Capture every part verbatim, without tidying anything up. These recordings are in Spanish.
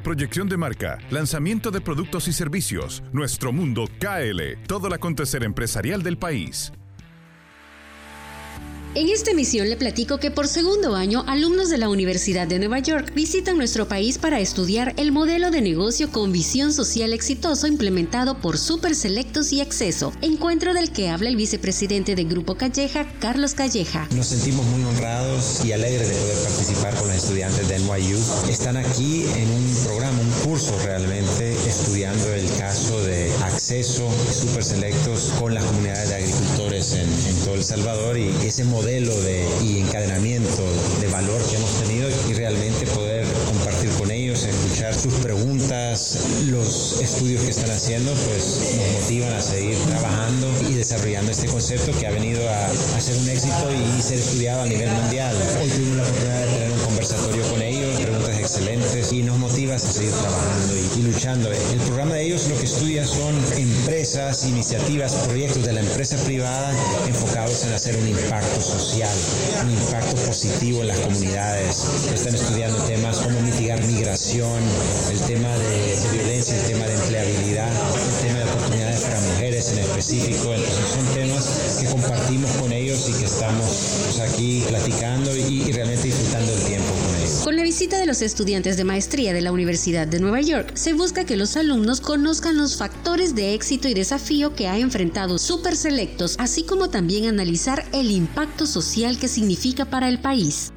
proyección de marca, lanzamiento de productos y servicios. Nuestro Mundo K L, todo el acontecer empresarial del país. En esta emisión le platico que por segundo año, alumnos de la Universidad de Nueva York visitan nuestro país para estudiar el modelo de negocio con visión social exitoso implementado por Super Selectos y Acceso, encuentro del que habla el vicepresidente de Grupo Calleja, Carlos Calleja. Nos sentimos muy honrados y alegres de poder participar con los estudiantes de N Y U. Están aquí en un programa, un curso realmente, estudiando el caso de Acceso Super Selectos con las comunidades de agricultores en, en todo El Salvador y ese modelo modelo de, y encadenamiento de valor que hemos tenido y realmente poder compartir con ellos, escuchar sus preguntas, los estudios que están haciendo, pues nos motivan a seguir trabajando y desarrollando este concepto que ha venido a, a ser un éxito y ser estudiado a nivel mundial. Hoy tuvimos la oportunidad de tener un conversatorio con ellos, preguntas excelentes y nos motiva a seguir trabajando y, y luchando. El programa de ellos lo que estudia son empresas, iniciativas, proyectos de la empresa privada enfocados en hacer un impacto social. social, un impacto positivo en las comunidades. Están estudiando temas como mitigar migración, el tema de, de violencia, el tema de empleabilidad, el tema de oportunidades para mujeres en específico. Entonces son temas que compartimos con ellos y que estamos pues, aquí platicando y, y realmente disfrutando el tiempo con ellos. Con la visita de los estudiantes de maestría de la Universidad de Nueva York, se busca que los alumnos conozcan los factores de éxito y desafío que ha enfrentado Super Selectos, así como también analizar el impacto social que significa para el país.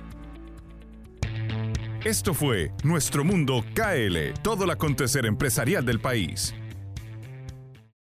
Esto fue Nuestro Mundo K L, todo el acontecer empresarial del país.